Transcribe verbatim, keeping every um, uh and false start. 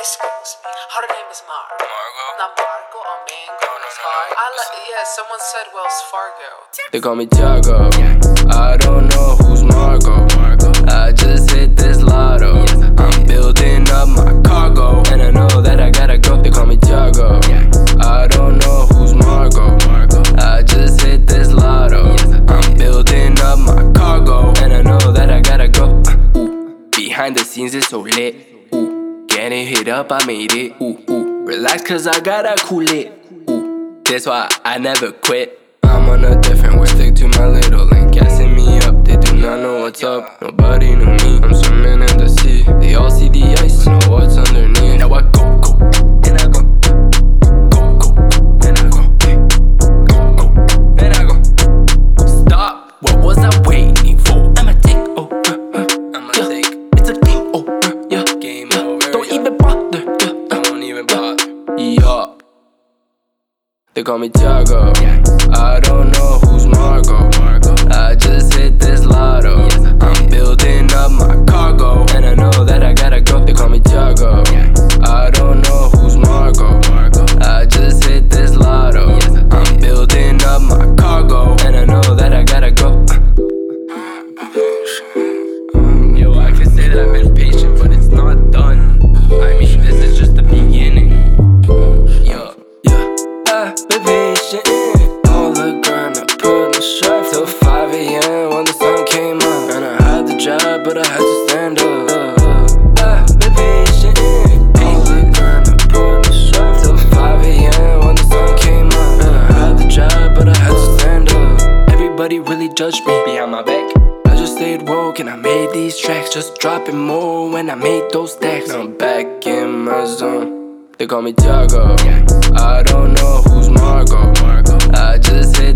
Excuse me, her name is Mar. Margo? Not Margo or Mango. It's hard. I like, yeah, someone said Wells Fargo. They call me Tiago. I don't know who's Margo. I just hit this lotto. I'm building up my cargo, and I know that I gotta go. They call me Tiago. I don't know who's Margo. I just hit this lotto. I'm building up my cargo, and I know that I gotta go. Ooh, behind the scenes it's so lit. Ooh, getting hit up, I made it. Ooh, ooh, relax cause I gotta cool it. Ooh, that's why I never quit. I'm on a different way, stick to my little lane. Gassing me up, they do not know what's up. Nobody knew me, I'm swimming in the sea. They all see the ice, know what's underneath. Now I go, go, and I go. Go, go, and I go. Go, go, and I go. Stop, what was I waiting for? I'ma take over, uh, I'ma yeah. take. It's a game over, yeah. Game over, don't yeah. even bother, yeah. Don't even bother, yeah. They call me Tiago. I don't know who's Margo. I just hit this lotto. I'm building up my cargo, and I know that I gotta go. They call me Tiago. I don't know who's Margo. I just hit this lotto. I'm building up my cargo, and I know that I gotta go. um, Yo, I can say that I've been patient, but it's not done. I mean, this is just the beginning. Yo, yeah. I've been patient, all the grind, I put in the strive till five a.m. when the sun came up. And I had the job, but I had to stand up. I've been patient, all the grind, I put in the strive till five a.m. when the sun came up. And I had the job, but I had to stand up. Everybody really judged me behind my back. I just stayed woke and I made these tracks, just dropping more when I made those stacks. Now I'm back in my zone. They call me Tiago. I don't know who's Margo. I just hit